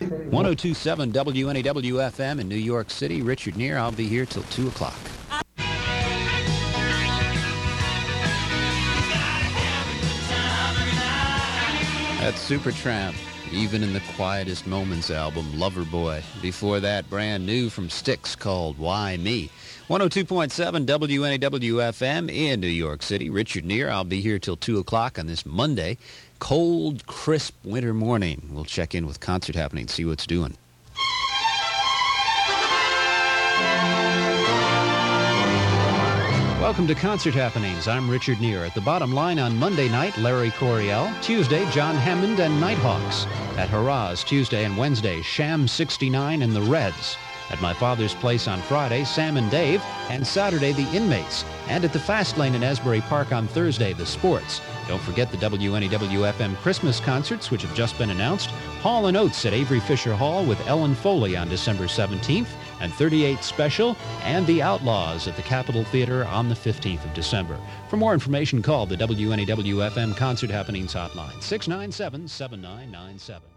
1027 WNAW-FM in New York City. Richard Neer. I'll be here till 2 o'clock. That's Supertramp, Even in the Quietest Moments album, Loverboy. Before that, brand new from Styx called Why Me? 102.7 WNAW-FM in New York City. Richard Neer. I'll be here till 2 o'clock on this Monday. Cold, crisp winter morning. We'll check in with Concert Happening, see what's doing. Welcome to Concert Happenings. I'm Richard Neer. At the Bottom Line on Monday night, Larry Coryell. Tuesday, John Hammond and Nighthawks. At Hurrahs, Tuesday and Wednesday, Sham 69 and the Reds. At My Father's Place on Friday, Sam and Dave. And Saturday, the Inmates. And at the Fast Lane in Asbury Park on Thursday, the Sports. Don't forget the WNAW-FM Christmas concerts, which have just been announced. Hall & Oates at Avery Fisher Hall with Ellen Foley on December 17th, and 38 Special, and The Outlaws at the Capitol Theater on the 15th of December. For more information, call the WNAW-FM Concert Happenings hotline, 697-7997.